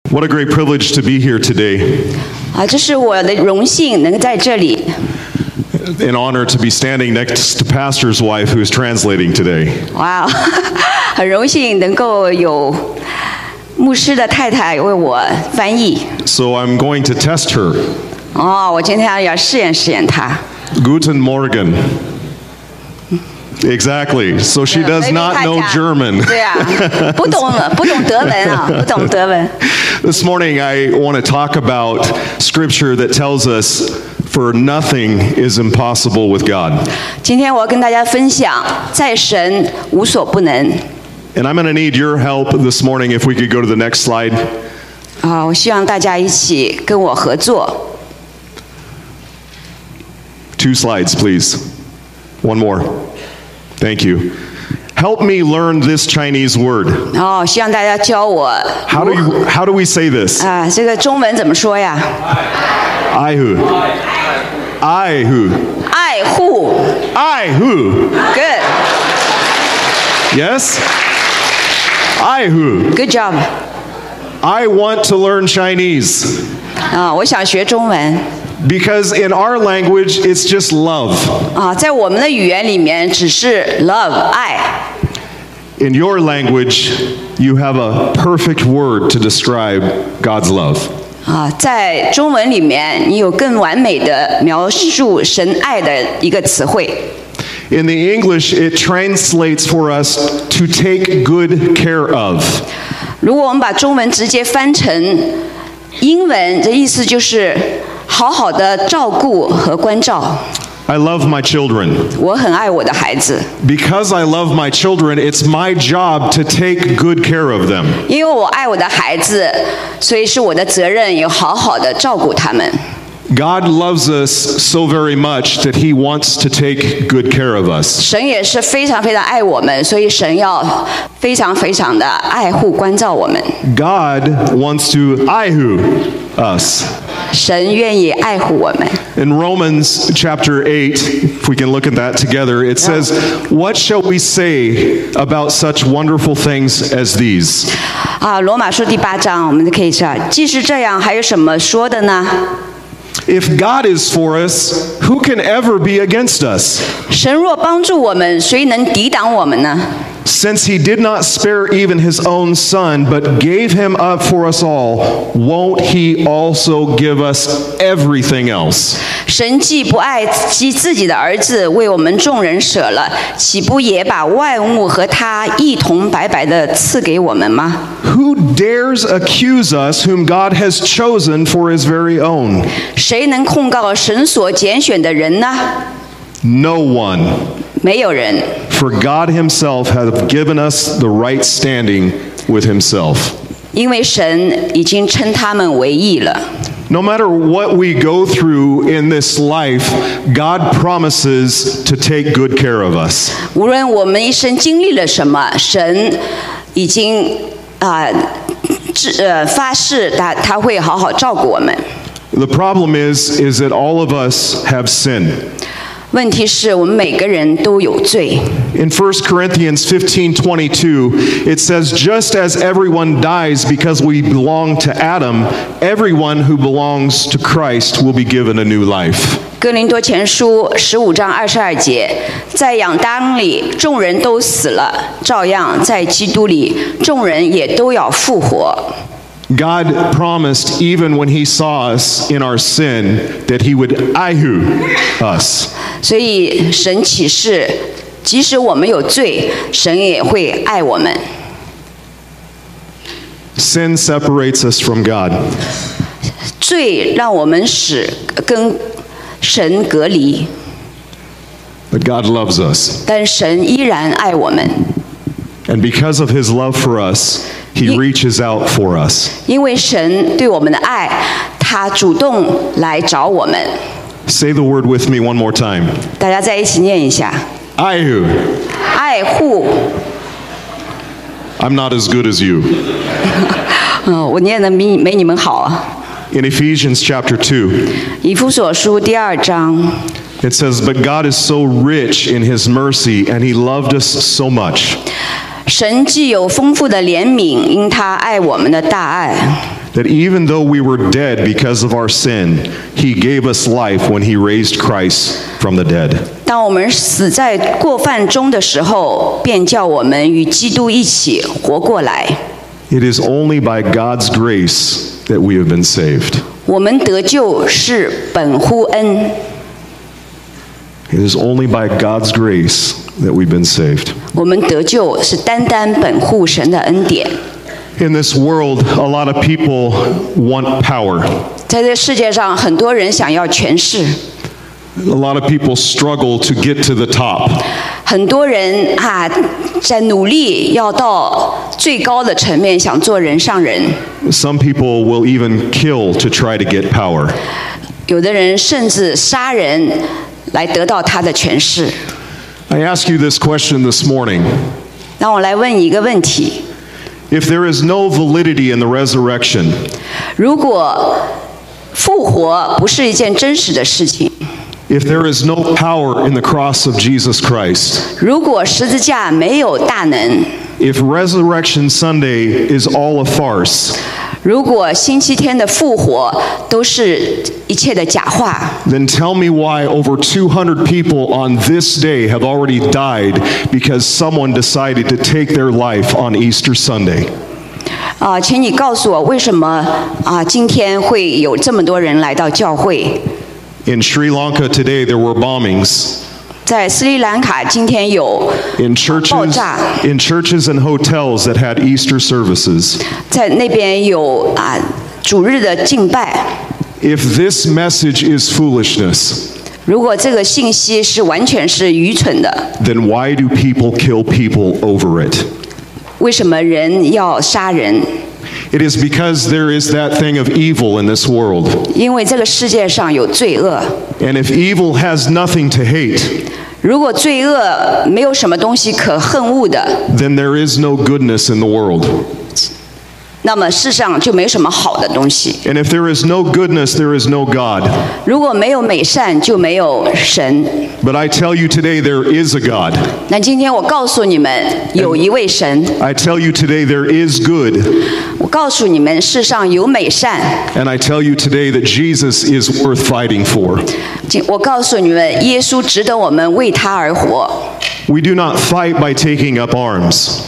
What a great privilege to be here today. 这是我的荣幸能够在这里。 An honor to be standing next to Pastor's wife who is translating today. 哇，很荣幸能够有牧师的太太为我翻译。 So I'm going to test her. 我今天要试验她。 Guten Morgen. Exactly. So she does not know German. 对啊，不懂德文啊，不懂德文。 This morning I want to talk about scripture that tells us for nothing is impossible with God. 今天我要跟大家分享，在神无所不能。 And I'm going to need your help this morning if we could go to the next slide. 我希望大家一起跟我合作。 Two slides, please. One more. Thank you. Help me learn this Chinese word. 希望大家教我。 How do we say this? 这个中文怎么说呀？ 爱护。爱护。 爱护。 爱护。 Good. Yes? 爱护。 Good job. I want to learn Chinese. 我想学中文。 Because in our language, it's just love. 在我们的语言里面，只是 love 爱。 In your language, you have a perfect word to describe God's love. 在中文里面，你有更完美的描述神爱的一个词汇。 In the English, it translates for us to take good care of. 如果我们把中文直接翻成英文，这意思就是好好的照顾和关照。 I love my children. 我很爱我的孩子。 Because I love my children, it's my job to take good care of them. 因为我爱我的孩子，所以是我的责任，有好好的照顾他们。 God loves us so very much that He wants to take good care of us. 神也是非常非常爱我们，所以神要非常非常的爱护关照我们。 God wants to 爱护 us. 神愿意爱护我们。 In Romans chapter 8, if we can look at that together, it says, "What shall we say about such wonderful things as these?" 罗马书第8章，我们可以说，既是这样，还有什么说的呢？ If God is for us, who can ever be against us? 神若帮助我们，谁能抵挡我们呢？ Since He did not spare even His own Son, but gave Him up for us all, won't He also give us everything else? 神既不爱惜自己的儿子，为我们众人舍了，岂不也把万物和他一同白白的赐给我们吗？ Who dares accuse us whom God has chosen for His very own? 谁能控告神所拣选的人呢？ No one. 没有人。 For God Himself hath given us the right standing with Himself. 因为神已经称他们为义了。 No matter what we go through in this life, God promises to take good care of us. 无论我们一生经历了什么，神已经发誓他会好好照顾我们。 The problem is that all of us have sin. 问题是我们每个人都有罪。 In 1 Corinthians 15:22, it says, "Just as everyone dies because we belong to Adam, everyone who belongs to Christ will be given a new life." 哥林多前书15章22节，在亚当里众人都死了，照样在基督里众人也都要复活。 God promised even when He saw us in our sin that He would 爱护 us. 所以神启示，即使我们有罪，神也会爱我们。 Sin separates us from God. 罪让我们跟神隔离。 But God loves us. 但神依然爱我们。 And because of His love for us, He reaches out for us. 因为神对我们的爱，他主动来找我们。 Say the word with me one more time. 大家再一起念一下。 爱护。 爱护。 I'm not as good as you. 我念的没你们好啊。 In Ephesians chapter 2. 以弗所书第2章。 It says, "But God is so rich in His mercy, and He loved us so much." 神既有丰富的怜悯，因他爱我们的大爱。 that even though we were dead because of our sin, he gave us life when he raised Christ from the dead. 当我们死在过犯中的时候，便叫我们与基督一起活过来。 It is only by God's grace that we have been saved. 我们得救是本乎恩， It is only by God's grace that we've been saved. 我们得救是单单本乎神的恩典。 In this world, a lot of people want power. 在这世界上，很多人想要权势， A lot of people struggle to get to the top. 很多人在努力要到最高的层面，想做人上人。 Some people will even kill to try to get power. 有的人甚至杀人来得到他的权势。 I ask you this question this morning. 让我来问你一个问题： If there is no validity in the resurrection, 如果复活不是一件真实的事情， if there is no power in the cross of Jesus Christ, 如果十字架没有大能， if Resurrection Sunday is all a farce, 如果星期天的复活都是一切的假话， then tell me why over 200 people on this day have already died because someone decided to take their life on Easter Sunday. 请你告诉我为什么今天会有这么多人来到教会？ In Sri Lanka today, there were bombings 在斯里兰卡今天有 in 爆炸， churches and hotels that had Easter services. 在那边有主日的敬拜。 If this message is foolishness, 如果这个信息是完全是愚蠢的， then why do people kill people over it? 为什么人要杀人？ It is because there is that thing of evil in this world. 因为这个世界上有罪恶。 And if evil has nothing to hate, 如果罪恶没有什么东西可恨恶的， then there is no goodness in the world. 那么世上就没什么好的东西。 And if there is no goodness, there is no God. 如果没有美善，就没有神。 But I tell you today, there is a God. 那今天我告诉你们，有一位神。 I tell you today, there is good. 我告诉你们，世上有美善。 And I tell you today that Jesus is worth fighting for. 我告诉你们，耶稣值得我们为他而活。 We do not fight by taking up arms.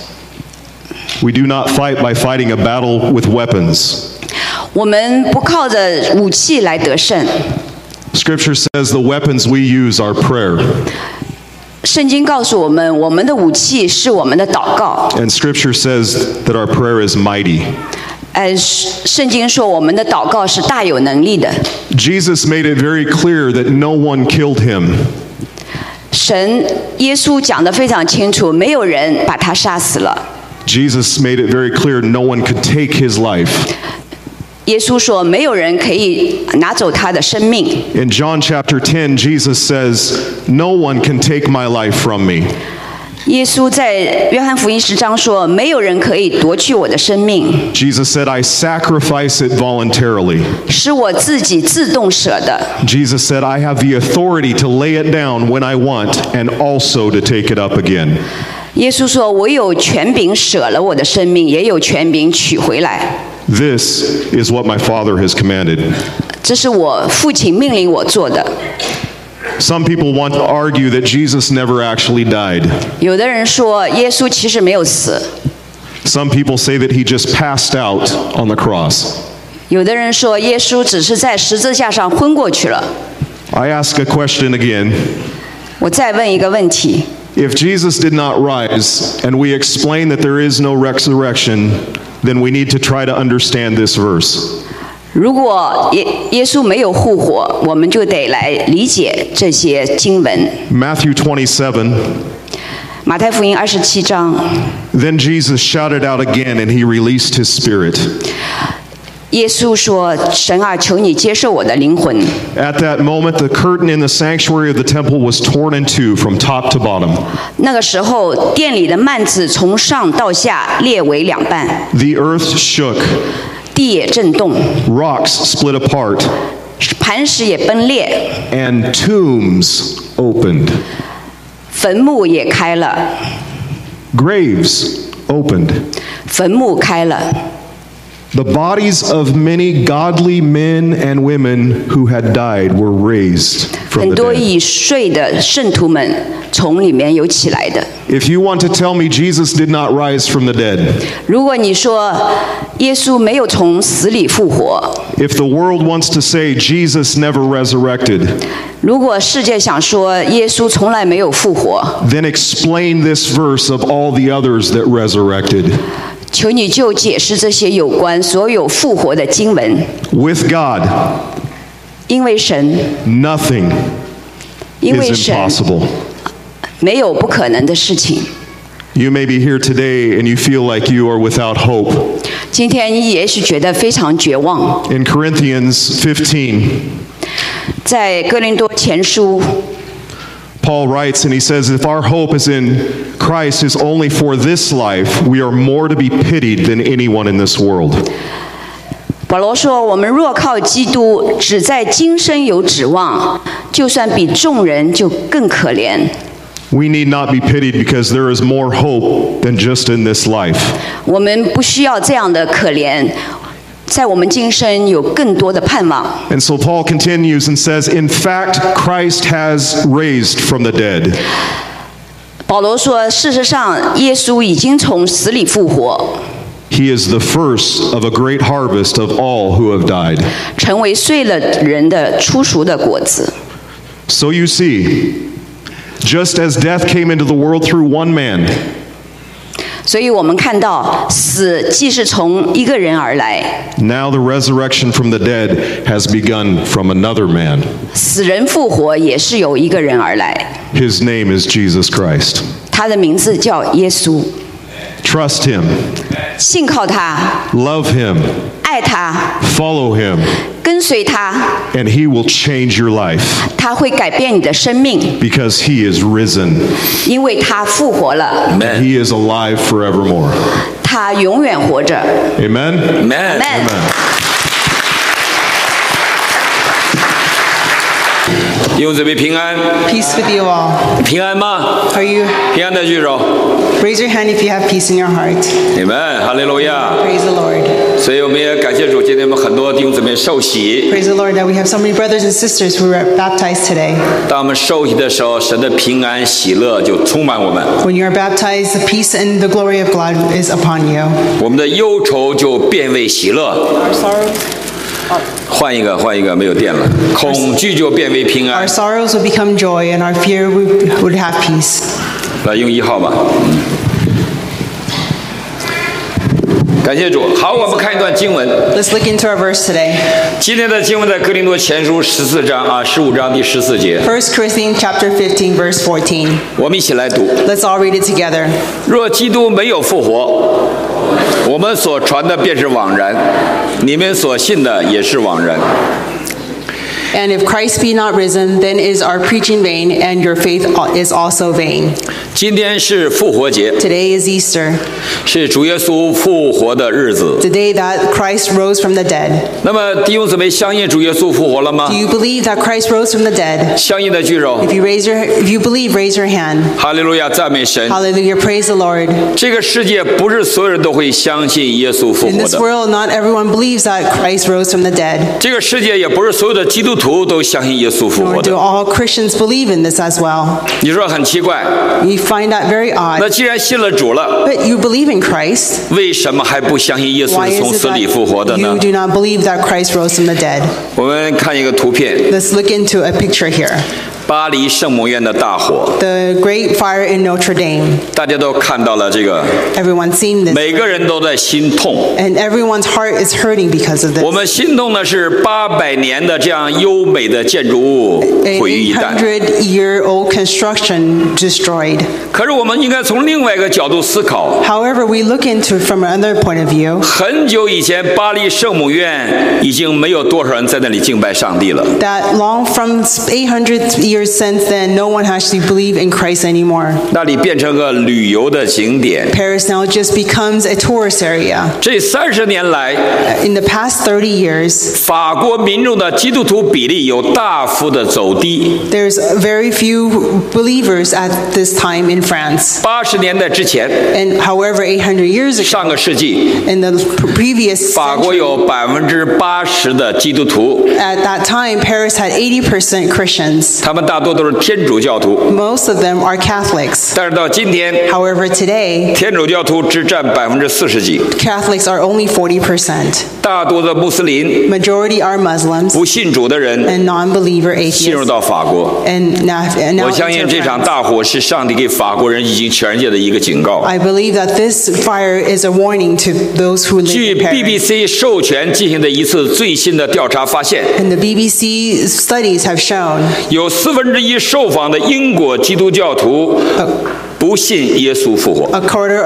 We do not fight by fighting a battle with weapons. 我们不靠着武器来得胜。 Scripture says the weapons we use are prayer. 圣经告诉我们，我们的武器是我们的祷告。 And Scripture says that our prayer is mighty. 圣经说我们的祷告是大有能力的。 Jesus made it very clear that no one killed him. 耶稣讲得非常清楚，没有人把他杀死了。 Jesus made it very clear no one could take his life. 耶稣说，没有人可以拿走他的生命。 In John chapter 10, Jesus says, "No one can take my life from me." 耶稣在约翰福音10章说，没有人可以夺去我的生命。 Jesus said, "I sacrifice it voluntarily." 是我自己自动舍的。 Jesus said, "I have the authority to lay it down when I want and also to take it up again." 耶稣说，我有权柄舍了我的生命，也有权柄取回来。 This is what my Father has commanded. 这是我父亲命令我做的。 Some people want to argue that Jesus never actually died. 有的人说，耶稣其实没有死。 Some people say that he just passed out on the cross. 有的人说，耶稣只是在十字架上昏过去了。 I ask a question again. 我再问一个问题。 If Jesus did not rise, and we explain that there is no resurrection, then we need to try to understand this verse. 如果耶稣没有复活，我们就得来理解这些经文。 Matthew 27. 马太福音27章。 Then Jesus shouted out again, and he released his spirit. 耶稣说：“神啊，求你接受我的灵魂。” At that moment, the curtain in the sanctuary of the temple was torn in two from top to bottom. 那个时候，殿里的幔子从上到下裂为两半， The earth shook. 地也震动， Rocks split apart. 磐石也崩裂， And tombs opened. 坟墓也开了， Graves opened. 坟墓开了。 The bodies of many godly men and women who had died were raised from 很 the 多 dead. 已睡的圣徒们从里面有起来的。 If you want to tell me Jesus did not rise from the dead, 如果你说耶稣没有从死里复活， if the world wants to say Jesus never resurrected, 如果世界想说耶稣从来没有复活， then explain this verse of all the others that resurrected. 求你就解释这些有关所有复活的经文。 With God, 因为神， nothing 因为 is 神 impossible. 没有不可能的事情。 You may be here today and you feel like you are without hope. 今天你也许觉得非常绝望。 In Corinthians 15, 在哥林多前书， Paul writes and he says, if our hope is in Christ is only for this life, we are more to be pitied than anyone in this world. 保罗说：“我们若靠基督，只在今生有指望，就算比众人就更可怜。 We need not be pitied because there is more hope than just in this life. 我们不需要这样的可怜，在我们今生有更多的盼望。” And so Paul continues and says, in fact, Christ has raised from the dead. 保罗说：“事实上，耶稣已经从死里复活， He is the first of a great harvest of all who have died. 成为睡了人的初熟的果子。 So you see, just as death came into the world through one man, ” 所以我们看到，死既是从一个人而来， now the resurrection from the dead has begun from another man. 死人复活也是由一个人而来。 His name is Jesus Christ. 他的名字叫耶稣， Trust him, 信靠他， love him, 爱他， follow him, 跟随他， and he will change your life 他会改变你的生命， because he is risen. 因为他复活了， He is alive forevermore. 他永远活着。 Amen? Amen. Amen. 弟兄姊妹平安， Peace with you all. 平安吗？ Are you? 平安的举手。 Raise your hand if you have peace in your heart. Amen，哈利路亚。 Praise the Lord. 所以我们也感谢主，今天我们很多弟兄姊妹受洗。 Praise the Lord that we have so many brothers and sisters who are baptized today. 当我们受洗的时候，神的平安喜乐就充满我们， When you are baptized, the peace and the glory of God is upon you. 我们的忧愁就变为喜乐。 Our sorrows, 换一个，没有电了。恐惧就变为平安 our。sorrows would become joy, and our fear would have peace. 来用1号吧。感谢主。好，我们看一段经文。 Let's look into our verse today. 今天的经文在哥林多前书14章15章第14节， 1 Corinthians chapter 15, verse 14. 我们一起来读。 Let's all read it together. 若基督没有复活，我们所传的便是枉然，你们所信的也是枉然。 And if Christ be not risen, then is our preaching vain, and your faith is also vain. 今天是复活节， Today is Easter, 是主耶稣复活的日子。 the day that Christ rose from the dead. 那么弟兄姊妹，相信主耶稣复活了吗 Do？ you believe that Christ rose from the dead? 相信的举手。 If you believe, raise your hand. 哈利路亚，赞美神。 Hallelujah, praise the Lord. 这个世界不是所有人都会相信耶稣复 In 活 this 的， world, not everyone believes that Christ rose from the dead. 这个世界也不是所有的基督徒都相信耶稣复 Nor 活 do 的。 all Christians believe in this as well. 你说很奇怪， We find that very 那 odd. 既然信了主了， But you believe in Christ. 为什么还不相信耶稣 Why 是从 is it 死里复活 that 的呢 you？do not believe that Christ rose from the dead? 我们看一个图片， Let's look into a picture here. 巴黎圣母院的大火， The great fire in Notre Dame. 大家都看到了这个， Everyone's seen this. 每个人都在心痛。 And everyone's heart is hurting because of 我 this. 们心痛的是800年的这样优美的建筑物 An 毁于一旦。 800-year-old construction destroyed. 可是我们应该从另外一个角度思考。 However, we look into it from another point of view. 很久以前，巴黎圣母院已经没有多少人在那里敬拜上帝了。 That long from 800 years years since then, no one actually believed in Christ anymore. 那里变成个旅游的景点。 Paris now just becomes a tourist area. 这30年来， In the past 30 years, 法国民众的基督徒比例有大幅的走低。 there's very few believers at this time in France. 80年代之前， And however, 800 years ago, 上个世纪， in the previous 法国 century, 有80%的基督徒， at that time, Paris had 80% Christians. 他们大多都是天主教徒。 Most of them are Catholics. 但是到今天， However, today, 天主教徒只占40%几， Catholics are only 40%. 大多的穆斯林、 Majority are Muslims 不信主的人 and non-believer 进入 atheists. 到法国。 And now 我相信 enter 这场 France. 大火是上帝给法国人以及全世界的一个警告。 I believe that this fire is a warning to those who live 据 in Paris. BBC 授权进行的一次最新的调查发现， And the BBC studies have shown 有1/4受访的英国基督教徒不信耶稣复活。 a quarter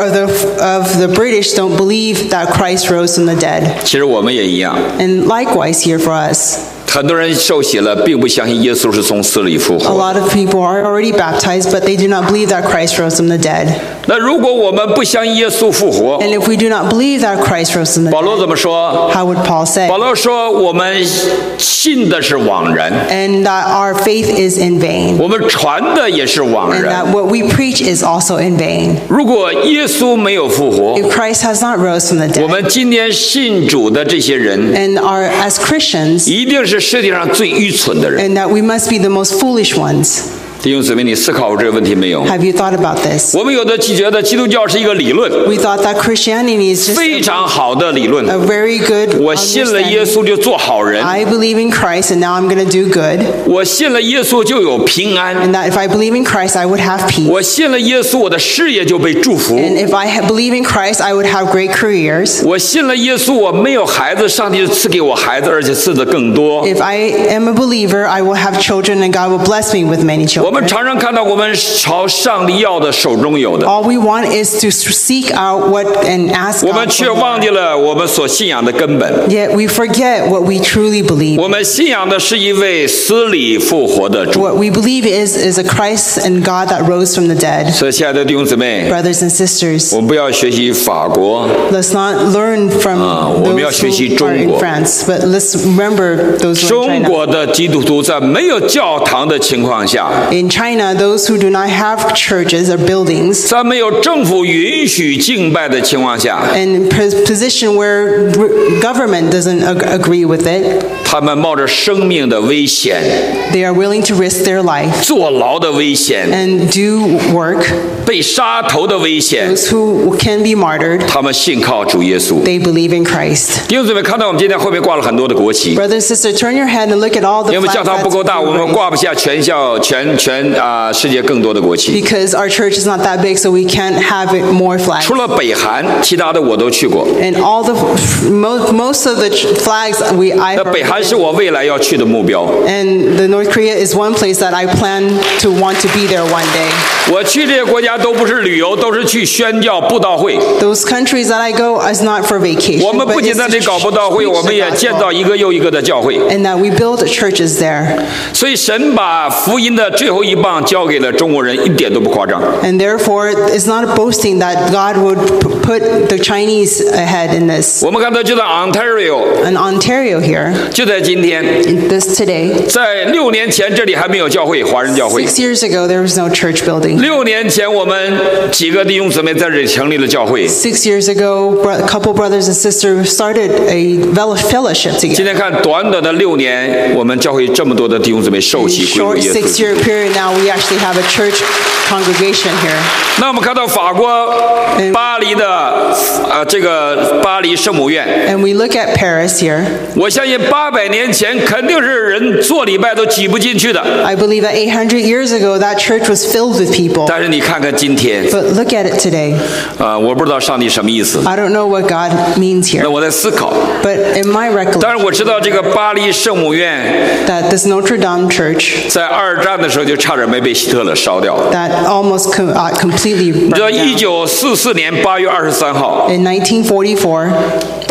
of the British don't believe that Christ rose from the dead. 其实我们也一样， And likewise here for us. 很多人受洗了，并不相信耶稣是从死里复 A 活。 lot of people are already baptized, but they do not believe that Christ rose from the dead. 那如果我们不相信耶稣复活， And if we do not believe that Christ rose from the 保罗 dead, 怎么说？ how would Paul say? 保罗说：“我们信的是枉然， And that our faith is in vain. 我们传的也是枉 And 然。 that what we preach is also in vain. 如果耶稣没有复活， If Christ has not rose from the 我 dead, 们今天信主的这些人， and are as Christians, 一定是世界上最愚蠢的人。 and that we must be the most foolish ones. 弟兄姊妹，你思考过这个问题没有？ Have you thought about this? 我们有的觉得基督教是一个理论， We thought that Christianity is just 非常好的理论。 a very good 我信了耶 understanding. 稣就做好人， I believe in Christ, and now I'm going to do good. 我信了耶稣就有平安， And that if I believe in Christ, I would have peace. 我信了耶稣，我的事业就被祝福。 And if I believe in Christ, I would have great careers. 我信了耶稣，我没有孩子，上帝就赐给我孩子，而且赐的更多。 If I am a believer, I will have children, and God will bless me with many 我们 children. 常常看到我们朝上帝要的手中有的， All we want is to seek out what and ask 我们 God 却 for 忘 more. 记了我们所信仰的根本。 Yet we forget what we truly believe. 我们信仰的是一位死里复活的主。 What we believe is a Christ and God that rose from the dead. 所以，亲爱的弟兄姊妹， Brothers and sisters, 我们不要学习法国， let's not learn from 我们要 those 学习 who are 中国。 in France, but let's remember those who are 中 in China. 国的基督徒在没有教堂的情况下， In China, those who do not have churches or buildings, 在没有政府允许敬拜的情况下， and in position where government doesn't agree with it, 他们冒着生命的危险、 they are willing to risk their life 坐牢的危险、 and do work. 被杀头的危险， Those who can be martyred, 他们信靠主耶稣。 they believe in Christ. 弟兄姊妹，看到我们今天后面挂了很多的国旗， Brother and sister, turn your head and look at all the 因为 flags 教堂不够大，我们 that's 挂不下全世界更多的国旗。 because our church is not that big, so we can't have it more flags. 除了北韩，其他的我都去过。 And all the most of the flags I've 那北韩是我未来要去的目标。 and the North Korea is one place that I plan to want to be there one day. 我去这些国家都不是旅游，都是去宣教布道会。 Those countries that I go is not for vacation, 我们 but 不仅 it's 在 to 这里搞布道会， preach 我 the 们也建造 gospel. 一个又一个的教会。 And that we build churches there. 所以神把福音的最后一棒交给了中国人，一点都不夸张。 And therefore, it's not boasting that God would put the Chinese ahead in this. 我们看到就在 Ontario， In Ontario here, 就在今天， in this today, 在6年前这里还没有教会，华人教会。 6 years ago, there was no church building. 6年前，我们几个弟兄姊妹在这里成立了教会。 6 years ago, a couple brothers and sisters started a fellowship 今 together. 天看短短的6年，我们教会这么多的弟兄姊妹受 In 洗归入 short 耶稣。 6-year period now, we actually have a church congregation here. 那我们看到法国巴黎的这个巴黎圣母院， And we look at Paris here. 我相信800年前肯定是人做礼拜都挤不进去的。 I believe that 800 years ago, that church was filled with people. 但是你看看今天， But look at it today. 我不知道上帝什么意思。 I don't know what God means 那 here. 我在思考， But in my 当 recollection, 然我知道这个巴黎圣母院 that this Notre Dame church 在2战的时候就差点没被希特勒烧掉。 that almost completely 你知道 burned down. 1944年8月23号， In 1944,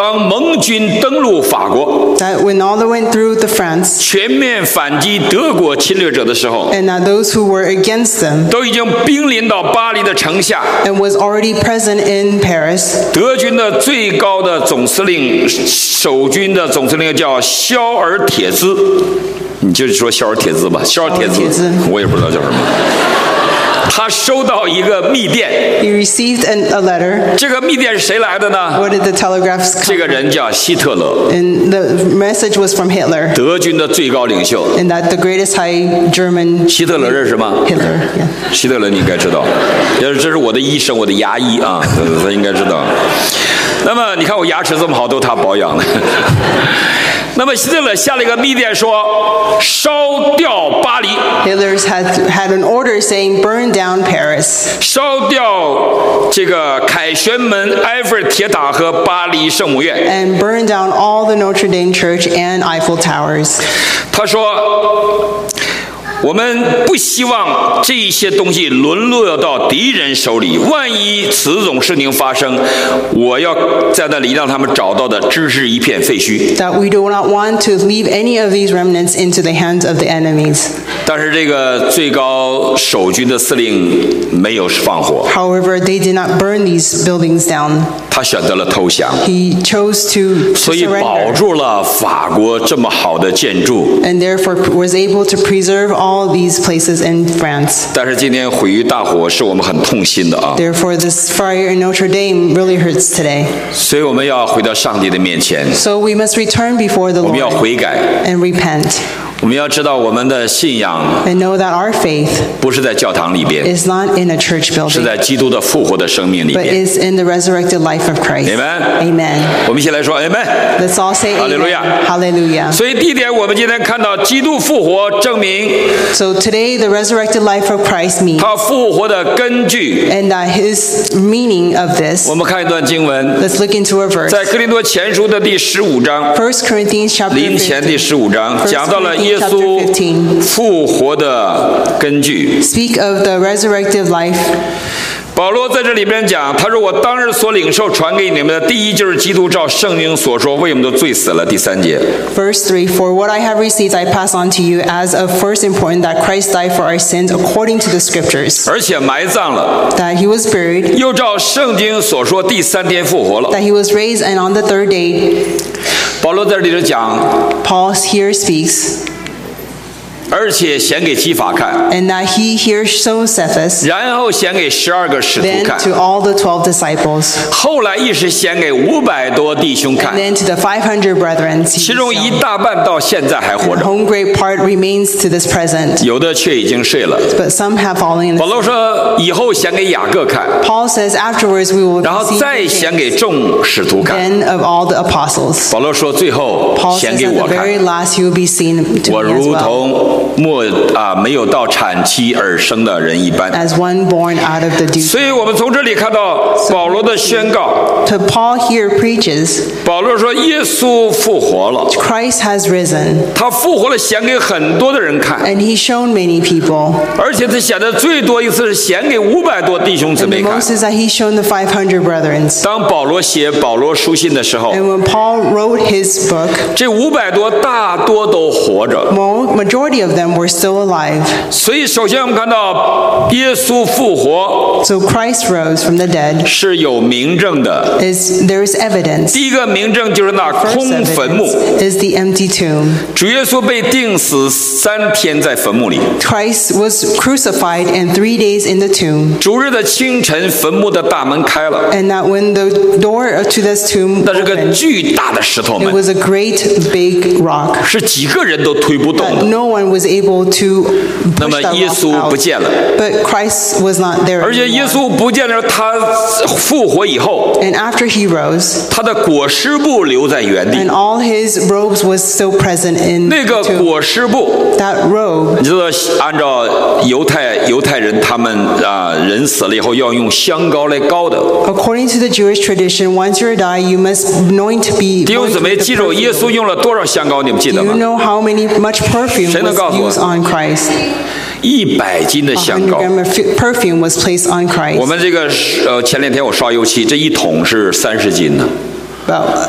当盟军登陆法国， that when all that went through the France, 全面反击德国侵略者的时候， and that those who were against them 都已经兵临到巴黎的城下。 and was already present in Paris, 德军的最高的总司令，守军的总司令叫肖尔铁兹，你就说肖尔铁兹吧，肖尔铁兹，我也不知道叫什么。他收到一个密电， he received a letter. 这个密电是谁来的呢？ What did the telegraphs 这 come 个人叫希特勒， And the message was from Hitler, 德军的最高领袖。 and that the greatest high German 希特勒认识吗？ Hitler, yeah. 希特勒你应该知道，这是我的医生，我的牙医啊，他应该知道。那么你看我牙齿这么好，都他保养的。那么希特勒下了一个密电说，烧掉巴黎， Hitler had an order saying burn down Paris, 烧掉这个凯旋门、埃菲尔铁塔和巴黎圣母院。 and burn down all the Notre Dame Church and Eiffel Towers. 他说，我们不希望这些东西沦落到敌人手里。万一此种事情发生，我要在那里让他们找到的只是一片废墟。 That we do not want to leave any of these remnants into the hands of the enemies. 但是这个最高守军的司令没有放火， However, they did not burn these buildings down. 他选择了投降， He chose to 所以保 surrender, 住了法国这么好的建筑。 and therefore was able to preserve all these places in France. 但是今天毁于大火，是我们很痛心的啊！ Therefore, this fire in Notre Dame really hurts today. 所以我们要回到上帝的面前， So we must return before the 我们要 Lord 悔改， and repent, 我们要知道我们的信仰 and know that our faith 不是在教堂里边， is not in a church 是 building, 在基督的复活的生命里 but 面。 is in the resurrected life of Christ. Amen. Amen. 我们一起来说 Amen。 Let's all say Hallelujah. Amen. Hallelujah. 所以第一点，我们今天看到基督复活，证明 So today, the resurrected life of Christ means, 他复活的根据。 and that his meaning of this. 我们看一段经文， Let's look into a verse. 在哥林多前书的第15章， 1 Corinthians chapter 临前第 15. 15章讲到了耶稣复活的根据。 Speak of the resurrected life. 保罗在这里边讲，他说我当日所领受传给你们的，第一就是基督照圣经所说为我们的罪死了。第3节， Verse 3, For what I have received I pass on to you as of first important, that Christ died for our sins according to the Scriptures, 而且埋葬了， that he was buried, 又照圣经所说第3天复活了。 that he was raised, and on the third day, 保罗在这里头讲， Paul here speaks, 而且显给基法看， and that he here shows Cephas, 然后显给12个使徒 then 看， to all the 12 disciples, 后来一时显给500多弟兄 and 看， then to the 500 brethren. 其中一大半到现在还活 The 着， home great part remains to this present, 有的却已经睡了。 but some have fallen in 保 the 罗说，以后显给雅各看， Paul says afterwards we will 然后 see 再 the 显 James, 给众使徒看。 then of all the apostles. 保罗说，最后 Paul 显 says 给 at 我 the 看， very last he will be seen to 我 me as 如 well, 同没有到产期而生的人一般。 as one born out of the dew. 所以我们从这里看到保罗的宣告。 To Paul here preaches, 保罗说，耶稣复活了， Christ has risen, 他复活了，显给很多的人看， and he's shown many people. 而且他显的最多一次是显给500多弟兄姊 And the 妹看。 most is that he's shown the 500 brethren. 当保罗写保罗书信的时候， And when Paul wrote his book, 这500多大多都活着。 majority of them were still alive. 所以，首先我们看到耶稣复活 So Christ rose from the dead. 是有明证的。 There is evidence. 第一个明证就是那 First 空坟墓， evidence is the empty tomb. 主耶稣被钉死3天在坟墓里。 Christ was crucified and 3 days in the tomb. 主日的清晨，坟墓的大门开了， And that when the door to this tomb 那是个 opened, 巨大的石头 it 门， was a great big rock 是几个人都推不动 that 的。 no one was able to 那 push 么 that 耶 rock 稣不 out. 见了， But Christ was not there 而且耶 anymore. 稣不见了，他复活以后， And after he rose, 他的裹尸布留在原地 and。all his robes was still present in 那 the 个 tomb. 裹尸布， That robe, 你知道，按照犹太人他们人死了以后要用香膏来膏的。 according to the Jewish tradition, once you die, you must anoint be 弟兄姊 anointed 妹， with the 记住耶稣 perfume. 用了多少香膏？你们记 Do 得 you 吗？ know how much perfume 谁能告诉我？ was used on Christ? 100斤的香 100 膏。 grams of perfume was placed on 我 Christ. 们这个前2天我刷油漆，这一桶是30斤的。 About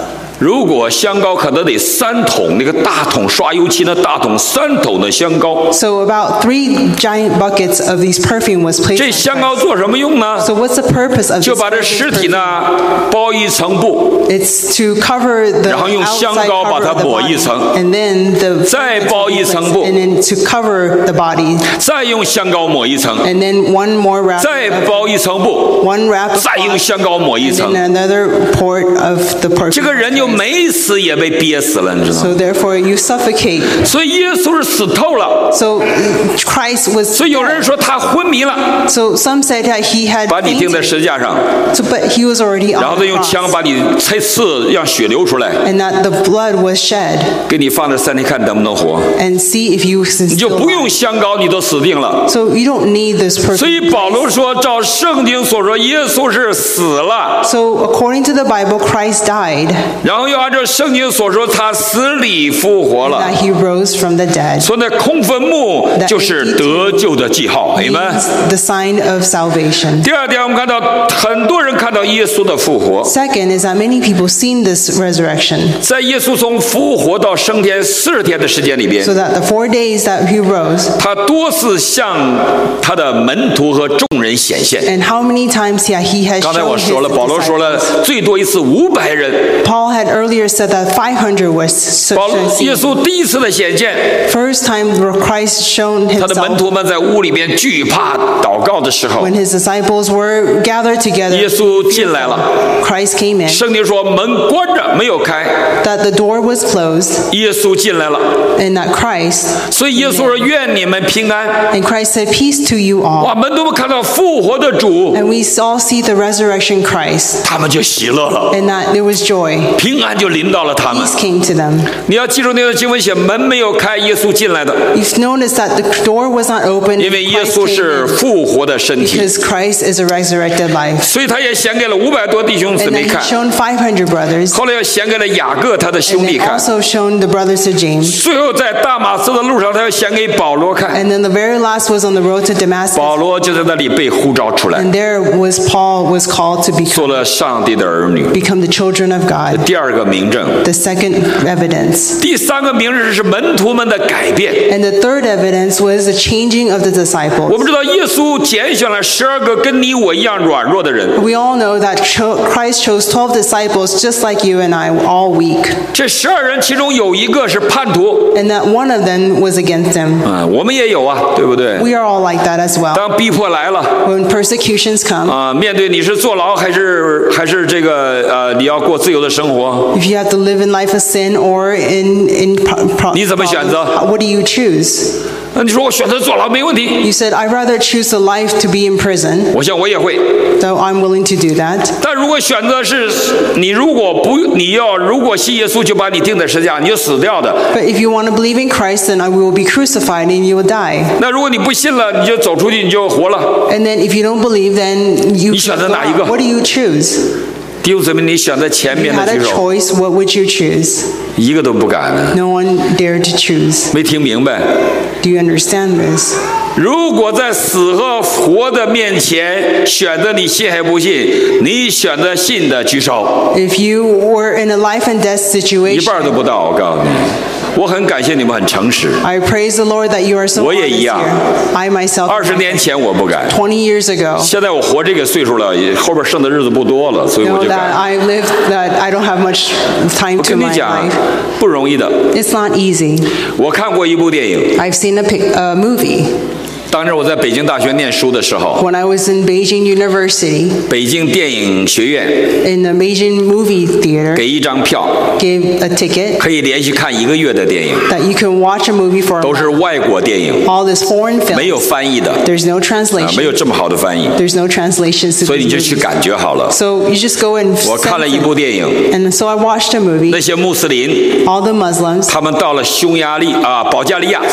如果香膏可能得3桶，那个大桶刷油漆的大桶3桶的香膏。 So about 3 giant buckets of these perfume was placed. 这香膏做什么用呢？ So what's the purpose of 就 this 把这尸 perfume? 体呢包一层布， It's to cover the 然后用香 outside 膏把 cover 它 of the 抹一 body, 层， and then the 再包一层布， and then to cover the body, 再用香膏抹一层， and then one more wrap, 再包一层布， one wrap of 再用 cloth, 香膏抹一 and 层。 then another port of the 这 perfume. 个人就没死也被憋死了，你知道吗？ So therefore you suffocate. 所以耶稣是死透了。 So Christ was. 所以有人说他昏迷了， So some said that he had 把你钉在 fainted. 十字架上， So, but he was already 然后 on 再 the 用枪 cross, 把你拆刺，让血流出来， and that the blood was shed, 给你放在3天看能不能活。 and see if you 你就 still 不用香膏，你都死定了。 So you don't need this 所 perfume. 以保罗说，照圣经所说，耶稣是死了， So according to the Bible, Christ died, 然后又按照圣经所说，他死里复活了。 that he rose from the dead. 所以那空坟墓就是得救的记号，阿们。 Means the sign of salvation. 第二点，我们看到很多人看到耶稣的复活， Second is that many people seen this resurrection. 在耶稣从复活到升天40天的时间里边 So，that the 4 days that he rose, 他多次向他的门徒和众人显现。 and how many times he has 刚才 shown 我 his 说了，保罗说了 disciples. 最多一次500人。 Paul had earlier said that 500 was 保罗 耶 seen. 稣第一次的显现， First time where Christ shown 他的门 himself 徒们在屋里边惧怕祷告的时候， when his disciples were gathered together. 耶稣进来了。 Christ came in, 圣经说门关着没有开， that the door was closed, 耶稣进来了。 and that Christ, 所以耶稣说愿你们平安。 and Christ said, peace to you all. 哇，门徒们看到复活的主， And we all see the resurrection Christ, 他们就喜乐了， and that there was joy. 平安就临到了他们。 Peace came to them. 你要记住那个经文写门没有开，耶稣进来的， You've noticed that the door was not open 因为耶 Christ 稣 came 是 in, 复活的身体， because Christ is a resurrected life. 所以他也显给了500多弟兄姊 And 妹 then he 看， shown 500 brothers, 后来又显给了雅各他的 and 兄弟 then 看， also shown the brothers of James. 最后在大马士的路上，他又显给保罗看， And then the very last was on the road to Damascus. 保罗就在那里被呼召出来， And there was Paul was called to 做了上帝的儿女。 become the children of God. 第二个明证， The second evidence. 第三个明证是门徒们的改变。 And the third evidence was the changing of the 我 disciples. 们知道耶稣拣选了12个跟你我一样软弱的人， We all know that Christ chose 12 disciples just like you and I, all weak. 这12人其中有一个是叛徒， And that one of them was against him. 我们也有啊，对不对？ We are all like that as well. 当逼迫来了 When persecutions come, 面对你是坐牢还是这个你要过自由的生活， if you have to live in life of sin or in 你怎么选择？ what do you choose? 那你说我选择坐牢没问题， You said, I'd rather choose a life to be in prison, 我想我也会。 so I'm willing to do that. 但如果选择是你如果信耶稣就把你钉在十字架，你就死掉的。 But if you want to believe in Christ, then I will be crucified and you will die. 那如果你不信了，你就走出去，你就活了。 And then if you don't believe, then you 你选择 go 哪一个？ out. What do you choose? 弟兄姊妹，你选在前 If 面 you 的 had 举 a 手， choice, what would you choose? 一个都不敢呢。 No one dared to choose. 没听明白？ Do you understand this? 如果在死和活的面前选择你信还不信，你选择信的举手， If you were in a life and death 一 situation, 半都不到。我告诉你，我很感谢你们很诚实。 I praise the Lord that you are so 我也 honest 一样。 here. I myself, 20年前我不敢， 20 years ago, 现在我活这个岁数了，后边剩的日子不多了，所以我 know 就 that 敢。 I lived, that I don't have much time 我 to 跟你 my 讲 life.， 不容易的。 It's not easy. 我看过一部电影， I've seen a movie. 当时我在北京大学念书的时候， When I was in Beijing University, 北京电影学院 in the Beijing movie theater, 给一张票， gave a ticket 可以连续看1个月的电影， that you can watch a movie for a 都是 month. 外国电影， All this foreign 没有 films. 翻译的， There's no 没 translation. 有这么好的翻译， There's no translations to 所以你 these 就去 movies. 感觉好了。 So you just go and 我看了一 sense 部 it. 电影， And so I watched a movie. 那些穆斯林， All the Muslims, 他们到了保加利亚，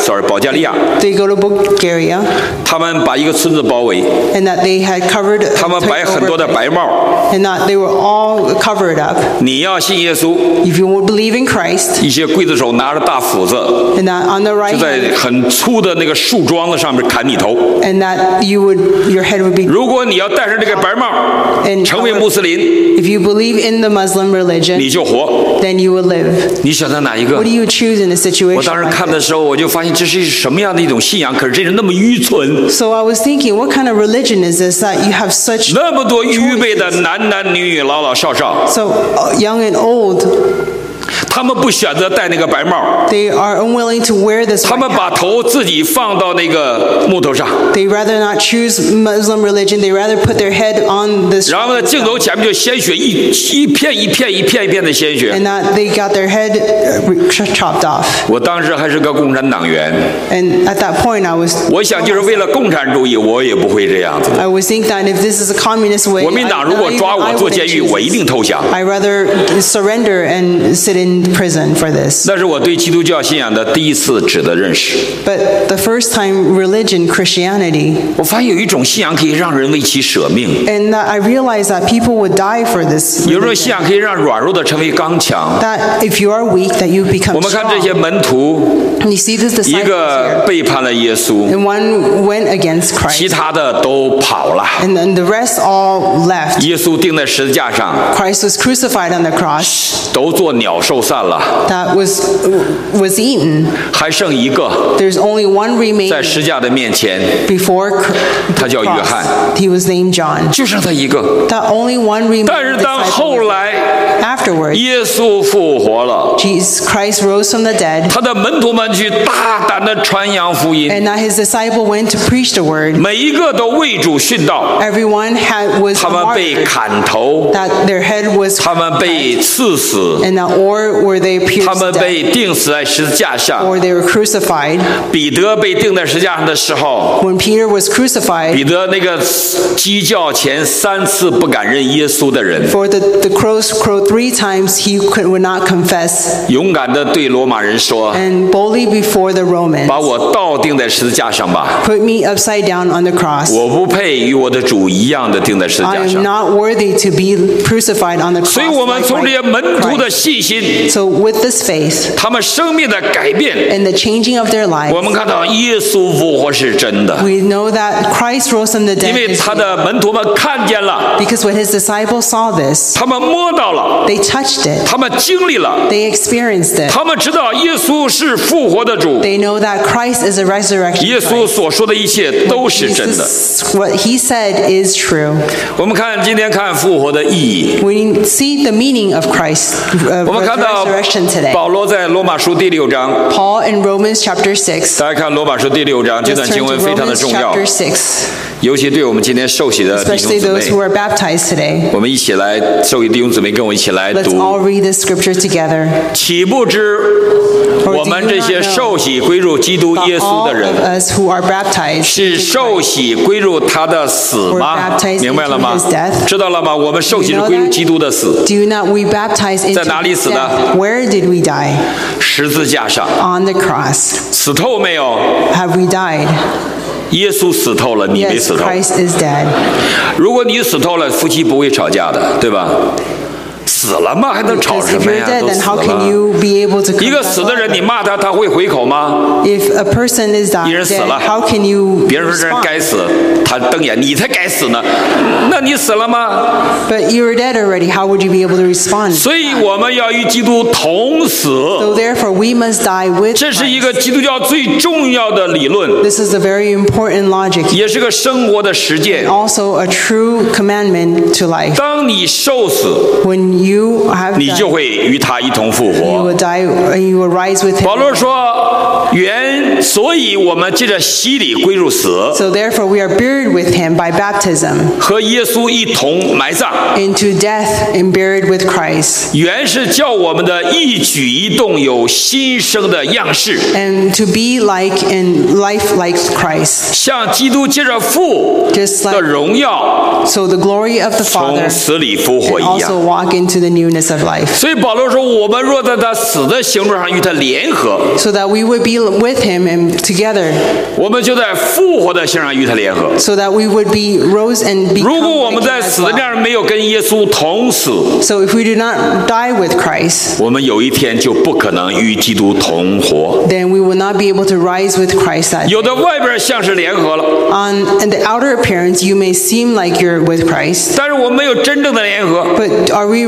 they go to Bulgaria, 他们把一个村子包围， and that they had covered, 他们摆很多的白帽。 and that they were all covered up. 你要信耶稣， If you would believe in Christ, 一些刽子手拿着大斧子， and that on the 就 right 在 hand, 很粗的那个树桩子上面砍你头。 and that your head would be. 如果你要戴上这个白帽， And 成为穆斯林， if you believe in the Muslim religion, 你就活。 then you will live. 你选择哪一个 What do？you choose in a 我 situation 当时 like 看的 this? 时候，我就发现这是什么样的一种信仰，可是这人那么愚蠢， So I was thinking, what kind of religion is this that you have such 那么多愚昧的男男女女、老老少少， so young and old? 他们不选择戴那个白帽， They are unwilling to wear this. 他们 white 把 hat. 头自己放到那个木头上， They rather not choose Muslim religion. They rather put their head on this. 然后呢，镜头前面就鲜血一片一片一片一片的鲜血。 And that they got their head chopped off. 我当时还是个共产党员， And at that point, I 我想就是为了共产主义，我也不会这样子。 was thinking that if this is a communist way, 国民党如果抓我做监狱，我一定投降。 I rather surrender and sit in prison for this. 那是我对基督教信仰的第一次质的认识。 But the first time religion, Christianity, 我发现有一种信仰可以让人为其舍命， and that I realized that people would die for this. 有一种信仰可以让软弱的成为刚强。 That if you are weak, that you become 我们看这些 strong. 门徒， And you see this 一 disciples 个 here, 背叛了耶稣， and one went against 其 Christ, 他的都跑了。 and then the rest all left. 耶稣钉在十字架上， Christ was crucified on the cross. 都做鸟兽散了， That was eaten. 还剩一个 There's only one 在 remaining 十字架的面前， before the 他叫约翰。 cross. He was named John. 就剩他一个。 That only one 但是 remaining 当 disciple 后 was 来 afterwards. 耶稣复活了， Jesus Christ rose from the dead, 他的门徒们去大胆的传扬福音， and now his disciple went to preach the word. 每一个都为主殉道， Everyone was 他们被 martyred, 砍头， that their head was 他们被刺死， and now, or were they 他 pierced 们 to death, 被钉死在十字架上。 or they were crucified. 彼得被钉在十字架上的时候， When Peter was crucified, 彼得那个鸡叫前3次不敢认耶稣的人， for the crows crowed 3 times, he would not confess, 勇敢地对罗马人说 and boldly before the：“ Romans, 把我倒钉在十字架上吧， put me upside down on the cross. 我不配与我的主一样的钉在十字 I 架 am 上。” not worthy to be crucified on the 所以， cross 我们 like 从这些门徒的 Christ. 信心， So with this faith 他们生命的改变， and the changing of their 我们 lives, 看到耶稣复活是真的， we know that Christ rose from the 因 dead 为 is 他 real. 的门徒们看见了， Because when his disciples saw this, 他们摸到了， they touched it, 他们经历了， they experienced it. 他们知道耶稣是复活的主， They know that Christ is a resurrection 耶稣 Christ. 所说的一切都是真的。 Jesus, what he said is true. 我们看今天看复活的意义， We see the meaning of Christ, 我们看到 resurrection today. 保罗在罗马书第6章， Paul in Romans chapter 6. 大家看罗马书第6章，这 Let's 段 turn 经 to 文非常的 Romans 重要， chapter 6, 尤其对我们今天受洗的弟兄 especially 姊 those who 妹。 are baptized today. 我们一起来，受洗弟兄姊妹跟我一起来 Let's 读。 all read this scripture together. 岂不知我们这些受洗归入基督 But 耶稣 all 的人 of，us who are baptized 是 into 受 Christ, 洗归入他的死吗 We're baptized？ 明白了吗 into his death？ 知道了吗？我们受洗是归入基督的死， do not we baptize into 在哪里 his 死的？ death? Where did we die? 十字架上 On the cross. 死透没有？ Have we died? 耶稣死透了，你没 Yes, 死透。 Christ is dead. 如果你死透了，夫妻不会吵架的，对吧？死了嘛，还能吵 Because 什 if 么 you're 呀？ dead, 都 then 死 how 了 can 嘛。 you be able to 一 come 个 back 死的人，你 alive? 骂他，他会回口吗？ If a person is 一人 dead, 死了 how can you 别人说这人 respond? 该死，他瞪眼，你才该死呢。那你死了吗？ But you were dead already. How would you be able to respond? 所以我们要与基督同死， So therefore, we must die with 这是一 Christ. 个基督教最重要的理论， This is a very important logic, 也是个生活的实践。 also a true commandment to life. 当你受死， When you have 你就 died, 会与他一同复 you 活。 will die and you will rise with 保 him. 罗说：“所以我们借着洗礼归入死， So therefore, we are buried with him by baptism 和耶稣一同埋葬。 into death and buried with Christ, 原是叫我们的一举一动有新生的样式， and to be like in life like Christ. 像基督借着父 Just 的 like 荣耀 so the glory of the 从 Father 死里复活 and 一 also 样。 walk into the newness of life. 所以保罗说：“我们若在他死的形状上与他联合， So that we would be with him and together, 我们就在复活的形状上与他联合。 so that we would be rose and 如 become 果我 like 们 him 在 as 死的 well. 上没有跟耶稣同死， So if we do not die with Christ, 我们有一天就不可能与基督同活。 then we will not be able to rise with Christ. That 有的外边像是联合了， on the outer appearance, you may seem like you're with Christ, 但是我们没有真正的联合。 but are we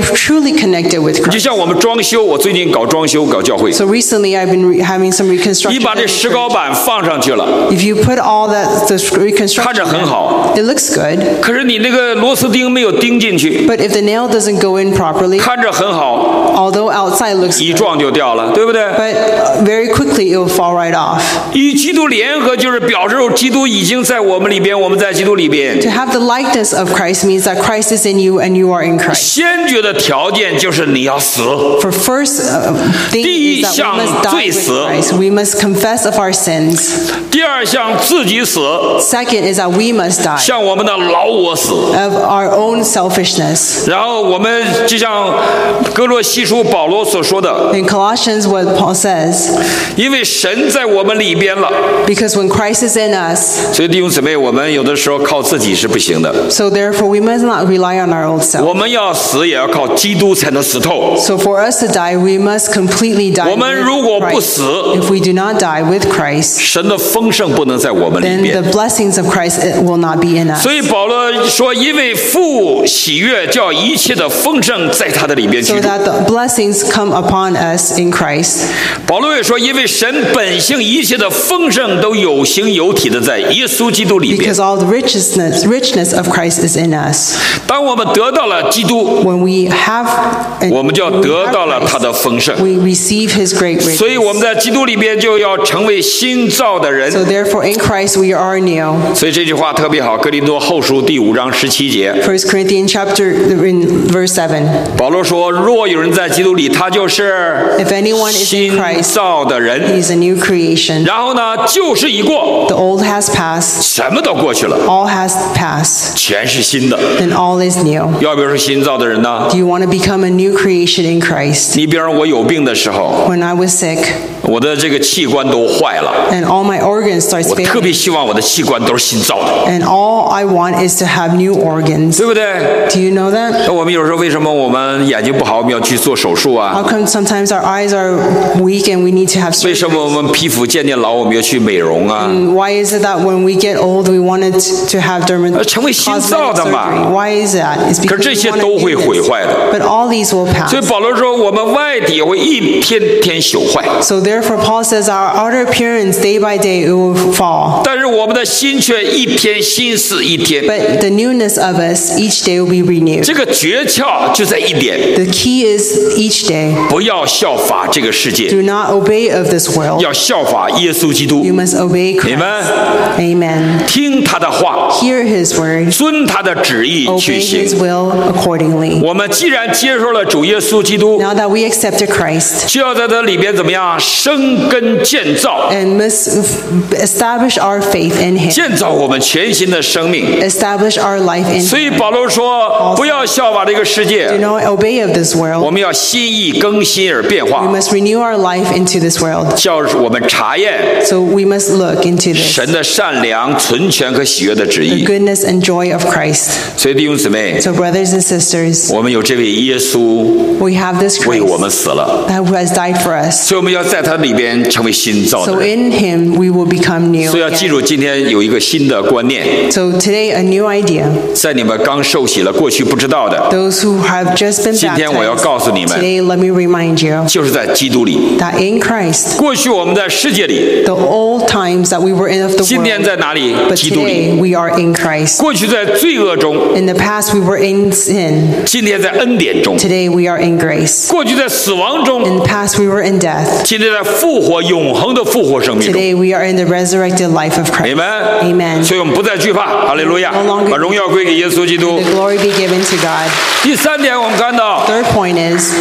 truly connected with 就 Christ. 像我们装修，我最近搞装修搞教会， So recently I've been having some 你 reconstruction. 把这石膏板放上去了， If you put all that the 看 reconstruction, 着很好， it looks good. 可是你那个螺丝钉没有钉进去， But if the nail doesn't go in properly, 看着很好， although outside looks 一 good, 撞就掉了，对不对？ but very quickly it will fall right off. 与基督联合就是表示基督已经在我们里边，我们在基督里边。 To have the likeness of Christ means that Christ is in you and you are in Christ. 先决的条件就是你要死， For first thing 第一 is that 项 we must die 罪 with 死。 Christ. We must confess of our sins. 第二项自己死， Second is that we must die 向我们的老我死。 of our own selfishness. 然后我们就像哥罗西书保罗所说的， In Colossians, what Paul says, 因为神在我们里边了， because when Christ is in us, 所以弟兄姊妹，我们有的时候靠自己是不行的， so therefore we must not rely on our own self. 我们要死也要靠基督才能死透。 So for us to die, we must completely die 我们如果 with 不 Christ. 死， If we do not die with Christ, 神的丰盛不能在我们里 then 边。 the blessings of Christ will not be in us. 所以保罗说，因为父喜悦，叫一切的丰盛在他的里边居 So 住。 that the blessings come upon us in Christ. 保罗也说，因为神本性一切的丰盛都有形有体的在耶稣基督里边 Because。all the richness of Christ is in us. 当我们得到了基督， When we have, 我们就要 when we 得 have 到了他 Christ, 的丰盛。 we receive His great 所以 riches. 我们在基督里边就要成为新造的人。 So therefore, in Christ we are new. 所以这句话特别好，哥林多后书第5章17节， 1 Corinthians chapter in verse 7. 保罗说：“若有人在基督里，他就是 If anyone is 新 in Christ, 造的人。 he is a new creation. 然后呢，旧事已过， The old has passed, 什么都过去了， all has passed, 全是新的。 and all is new. 要不要是新造的人呢？ Do you want to become a new creation in Christ? 你比方说，我有病的时候， When I was sick 我的这个器官都坏了， and all my organs starts 我特 failing, 别希望我的器官都是新造的， and all I want is to have new organs. 对不对？ Do you know that? 那我们有时候为什么我们眼睛不好，我们要去做手术啊？ How come sometimes our eyes are weak and we need to have 为什么 surgery? 我们皮肤渐渐老，我们要去美容啊？ Why is it that when we get old we wanted to have 成为新 cosmetic 造的嘛。 surgery? Why is that? It's 可是 because 这 we 些 want 都 to 会 do 毁 this. 坏的。 But all these will 所以 pass. 保罗说，我们外体会一天天朽坏， So therefore Paul says our outer appearance day by day it will fall. 但是我们的心却一天新似一天。 But the newness of us each day will be renewed. 这个诀窍就在一点， The key is each day 不要效法这个世界， do not obey of this world. 要效法耶稣基督 You，must obey Christ. Amen. Amen. 听他的话， Hear his word. 遵他的旨意去 Obey 行 his。will accordingly. 我们既然接受了主耶稣基督， Now that we accepted Christ 就要在这里边怎么样生根建造， and must establish our faith in him, 建造我们全新的生命。 establish our life in 所 him. 以保罗说，不要效法这个世 Do 界， not obey of this 我 world. 们要心意更新而变 We 化， must renew our life into this world. 叫我们查验 So we must look into this. 神的善良、纯全和喜悦的旨 The 意。 goodness and joy of Christ. 所以弟兄姊妹， So brothers and sisters, 我们有这位耶稣 we have this 为我们 Christ 死了， that who has died for us. 所以我们要在他里边成为新造的 So 人。 in him we will become new. 所以要记 again. 住，今天有一个新的观念， So today a new idea. 在你们刚受洗了、过去不知道的， Those who have just been 今天我要 baptized. 告诉你们， Today let me remind you 就是在基督里。 that in Christ, 过去我们在世界里， the old times that we were in of the 今天 world, 在哪里？ but 基督 today 里。 we are in Christ. 过去在罪恶中， In the past we were in sin. 今天在恩典中。 Today we are in grace. 过去在死亡中， In the past we were in death. 今天在复活、永恒的复活生命中。 Today we are in the resurrected life of Christ. Amen. Amen. 所以我们不再惧怕，哈利路亚 No longer， 把荣耀归给耶稣基督 The。glory be given to God. 第三点，我们看到， Third point is,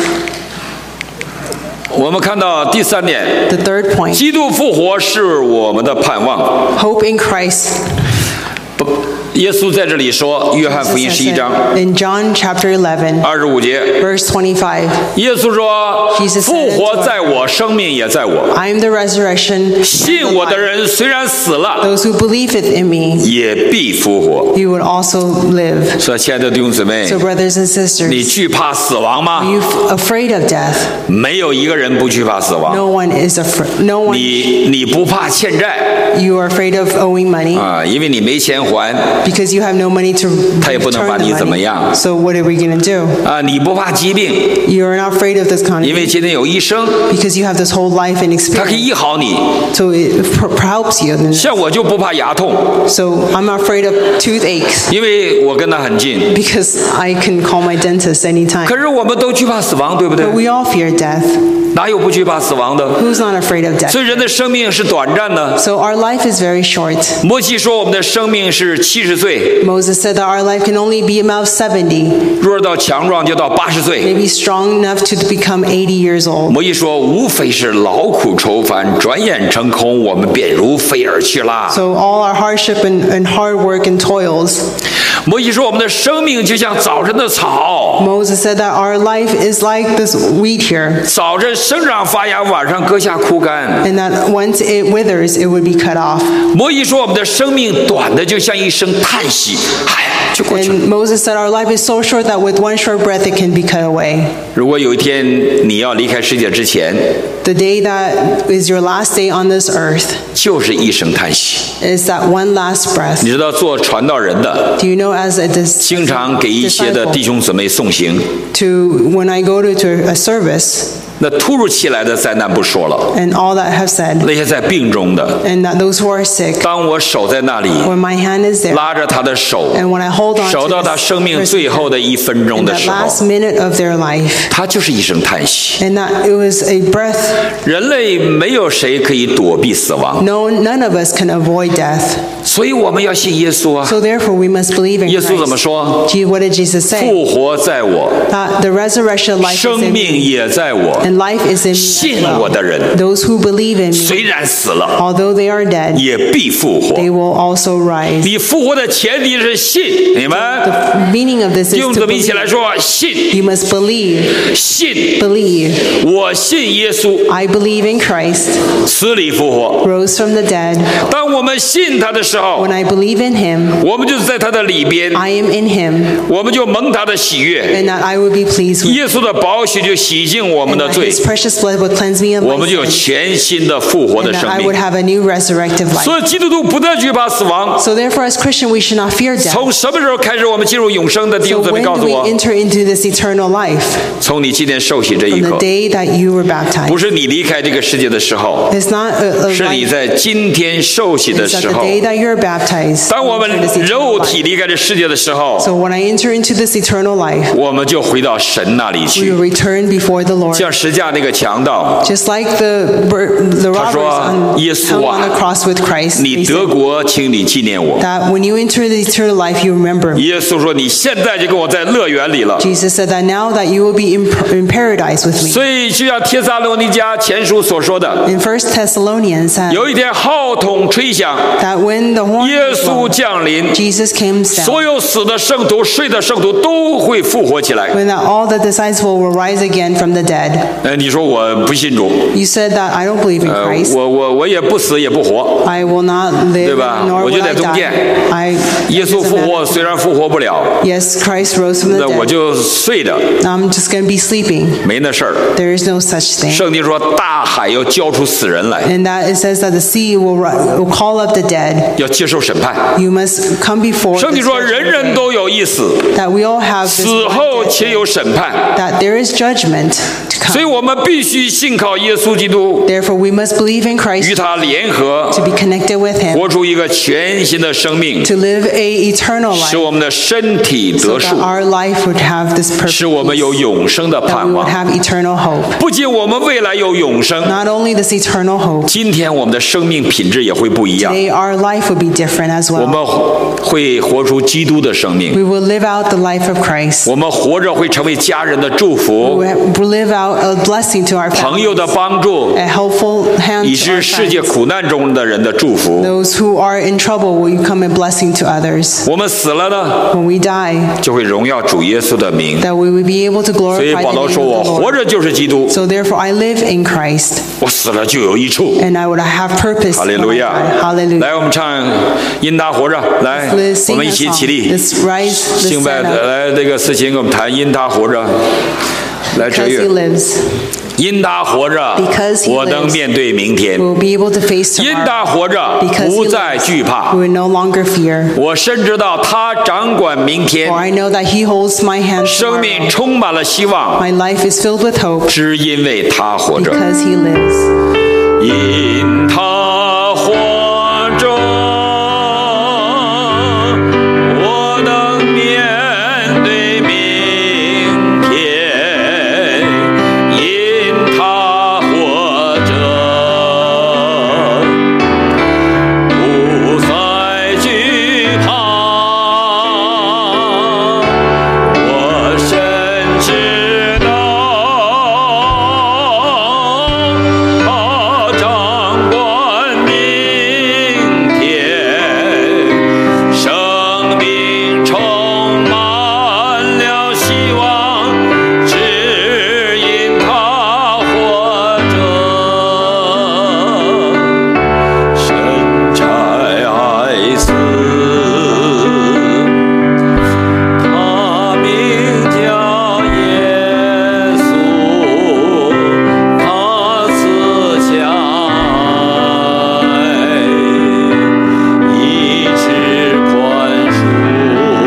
我们看到第三点， the third point, 基督复活是我们的盼望。 hope in Christ. 不，耶稣在这里说，约翰福音 Jesus 11 said 章 in John chapter 11, 25节， verse 25, 耶稣说：“ Jesus said 复活在我，生命也在我。 I am the resurrection. and 信 the 我的 life. 人虽然死了， Those who believeth in me, 也必复活。 you would also live. ” 所以，亲爱的弟兄姊妹， So brothers and 你 sisters, 惧怕死亡 are 吗？ you afraid of death? 没有一个人不惧怕死亡。 No one is afraid. No one. 你不怕欠债 You are afraid of owing money 啊，因为你没钱还。 Because you have no money to 他也不能把 return 你 the 怎么样 money. So what are we going to do? 啊！你不怕疾病， You're not afraid of this 因为 kind 今天有医生， because you have this whole life and 他可以 experience. 医好你。 So it helps you. 像我就不怕牙痛， So I'm not afraid of toothaches 因为我跟他很近。 because I can call my dentist anytime. 可是我们都惧怕死亡，对不对 But？we all fear death. 哪有不惧怕死亡的？ Who's not afraid of death? 所以人的生命是短暂的。 So our life is very short. 摩西说我们的生命是70岁， Moses said that our life can only be about 70, 若到强壮就到80岁。 maybe strong enough to become 80 years old. 摩西说无非是劳苦愁烦，转眼成空，我们便如飞而去啦。 So all our hardship and hard work and toils. 摩西说我们的生命就像早晨的草， Moses said that our life is like this wheat here, 早晨生长发芽，晚上割下枯干。 and that once it withers, it would be cut off. 摩西说我们的生命短的就像一声叹息，哎，就过去了。 And Moses said our life is so short that with one short breath it can be cut away. 如果有一天你要离开世界之前， The day that is your last day on this earth 就是一声叹息。 is that one last breath. 你知道做传道人的， Do you know as a 经常给一些的弟 disciple, 兄姊妹送行， to when I go to a service 那突如其来的灾难不说了， and all that have said, 那些在病中的， and that those who are sick, 当我手在那里 when my hand is there, 拉着他的手， and when I hold on 守 to 到他 this 生命 person's 最后的1分钟 in 的 that 时候， last minute of their life, 他就是一声叹息。 and that it was a breath. 人类没有谁可以躲避死亡， None of us can avoid death. 所以我们要信耶稣啊。 So therefore, we must believe in 耶稣怎么 Christ. 说？ What did Jesus say? 复活在我， That the resurrection life is 生 in 命 me, 也在我。 and life is in me 信 as 我 well. 的人， Those who believe in me, 虽然死了， although they are dead, 也必复活。 they will also rise. 你复活的前提是信，你们 The meaning of this is 用 to 咱们一起 believe. 来说，信 You must believe. 信， Believe. 我信耶稣 I believe in Christ, 死里复活。 rose from the dead. 当我们信他的时候 When，I believe in him, 我们就是在他的里边， I am in him, 我们就蒙他的喜悦。 and that I will be pleased with. 耶稣的宝血就洗净我们 And 的 that 罪， his precious blood would cleanse me of 我 my 们就有 sins, 全新的复活 and 的 that 生 I 命 would。have a new resurrective life. 所以基督徒不再惧怕死亡。 So therefore, as Christian, we should not fear death. 从什么时候开始我们进入永生的？弟 So 兄姊妹 when 告 do 诉 we 我， enter into this eternal life? 从你今天受洗这一 From 刻 the，day that you were baptized. 不是你离开这个世界的时候， It's not a 是你 life. 在今天受洗的 It's at 时 the 候。 day that you're baptized. 当我 you 们 enter this eternal 肉体 life. 离开这世界的时候， So when I enter into this eternal life, 我们就回到神那里 we 去 will。return before the Lord. 像石架那个强盗， Just like the robbers 他说， on, 耶稣 hung 啊， on the cross with Christ, 你 they 得 said 国，请你纪念我。 that when you enter the eternal life, you remember me. 耶稣说：“你现在就跟我在乐园里了。” Jesus said that now that you will be in paradise with me. 所以就像帖撒罗尼迦前书所说的， In 1 Thessalonians said 有一天号筒吹响， that when the horn 耶 was 稣 blown, 降临， Jesus came down. 所有死的圣徒、睡的圣徒都会复活起来。 When that all the disciples will rise again from the dead. 你说我不信主， You said that I don't believe in Christ. 我也不死也不活。 I will not live 对吧？ nor 我就 will 在 I 中间。 die. I 耶稣 it doesn't 复活， matter. 虽然复活不了， Yes, Christ rose from 那 the 我 dead. 就睡着， I'm just going to be sleeping. 没那事儿。 There is no such thing. 圣经说，大海要交出死人来， And that it says that the sea will call up the dead. 要接受审判。 You must come before 圣 the 经说，人 judgment 人 day. 都有一死， That we all have this 死 one 后 death 且 day. 有审判。 That there is judgment to 所以 come. 我们必须信靠耶稣基督， Therefore, we must believe in 与 Christ 他联合， to be connected with Him, 活出一个全新的生命， to live a eternal 使 life, 我们的身体 so 得 that 数， our life would have this 使 perfect 我们有 peace, 永生的 that 盼 we would 望。 have eternal hope. 不仅我们未来有永生， Not only this eternal hope, 今天我们的生命品质也会不一样。 today our life would be different as 我 well. 们会活出基督的生命， We will live out the life of Christ. 我们活着会成为家人的祝 We 福、 will live out a blessing to our 朋友 families, 的帮助， a helpful hand 以 to 致 our 世界 friends. 苦难中的人的祝福。 Those who are in trouble will become a blessing to others. 我们死了呢， When we die, 就会荣耀主耶稣的名。 that we will be able to 所以 glorify 保 the 罗 name 说：“我 of the 活 Lord. 着就是基督， So therefore I live in Christ, 我死了就有益处。” and I would have purpose. 哈利 when 路 I 亚 die. Hallelujah. 来，我们唱《因他活着》。来， Let's 我 sing 们一 a 起 song. 起立， Let's rise, let's 敬拜 stand 的 up. 来这个事情，我们谈《因他活着》。来，哲 Because he 月， lives. 因他活着 Because，he 我能 lives， 面对明天。 we will be able to face 因 tomorrow. 他活着 Because 不 he 再 lives， 惧怕。 we will no longer fear. 我深知道他掌管明天 For，I know that he holds my hand 生命 tomorrow. 充满了希望， My life is filled with hope 只因为他活着。 because he lives. 因他活着，我能面对明天。因他活着，不再惧怕。我深知道。掌管明天，生命充满了希望，只因他活着。神差死，他名叫耶稣，他赐下爱，医治宽恕，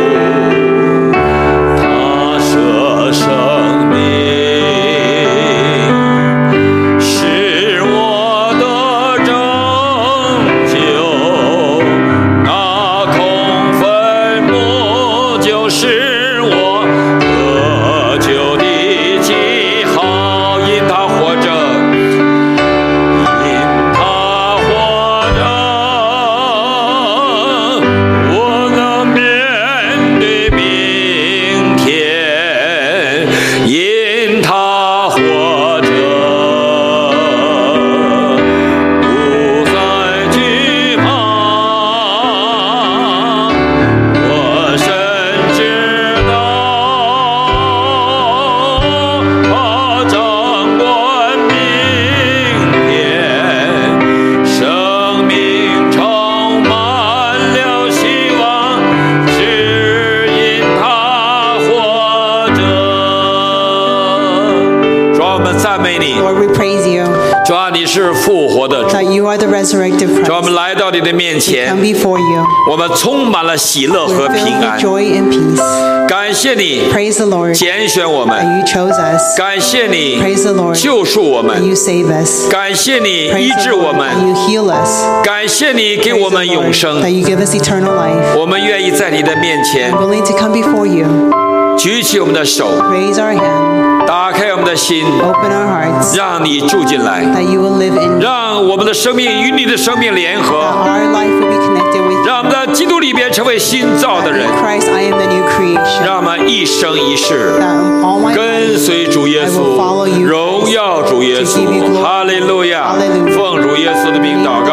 他舍生命，是我的拯救。那空坟墓就是我得救的记号，因他活着。因他活着，我能面对明天。因他活着，不再惧怕。我深知道，他掌管明天，生命充满了希望，只因他活着。主啊，我们赞美你， Lord, we praise you 主啊，你是复活的主。 that you are the resurrected 主啊，我 Christ. 们来到你的面 Come 前， before you. 我们充满了喜乐 We're 和平 filled 安 with。joy and peace. 感谢你 Praise the Lord 拣选我们， that you chose us. 感谢你 Praise the Lord 救赎我 that 们， you save us. 感谢你医 Praise 治 the 我 Lord 们， that you heal us. 感谢你给 Praise 我 the 们永 Lord 生 that。you give us eternal life. 我们愿意在你的面前 We're willing to come before you, 举起我们的手， raise our hand, 打开我们的心， open our hearts, 让你住进来， that you will live in, 让我们的生命与你的生命联 that 合， our life will be connected with you. 让我们在基督里边成为新造的 That 人 in，Christ I am the new creation. 让我们一生一世 That all my 跟 life 随主耶 I 稣 will follow，you, 荣耀主耶 to give you 稣， glory， 哈利路亚 Hallelujah， 奉主耶稣的名祷告。